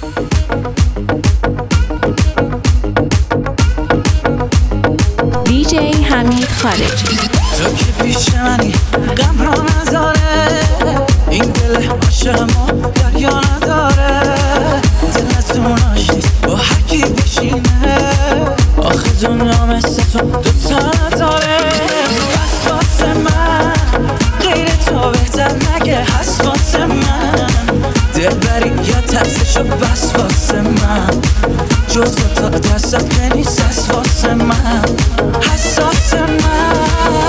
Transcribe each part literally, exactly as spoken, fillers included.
دی جی حمید خارجی. تو که پیش منی غم را نداره، این دل عاشق ما دریا نداره، دلتون آشنیست با هر کی بشینه، آخه دنیا مثل تو دوتا نداره. بس واسه من غیر تو بهتر نگه، هست واسه من دلبری یا ترسشو، بس واسه من جز تا دستت که نیست، هست واسه من حساس من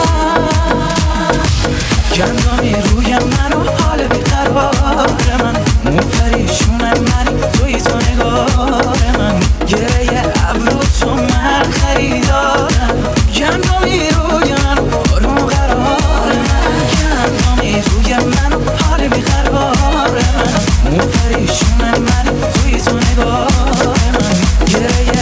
گندامی روی من و حال بیقرار من، مو پریشونه منی توی تو نگار من، گره ابرو تو من خریدارم، گندامی روی من و آروم قرار من، گندامی روی من و حال بیقرار من، مو پریشونه منی توی تو نگار من، گره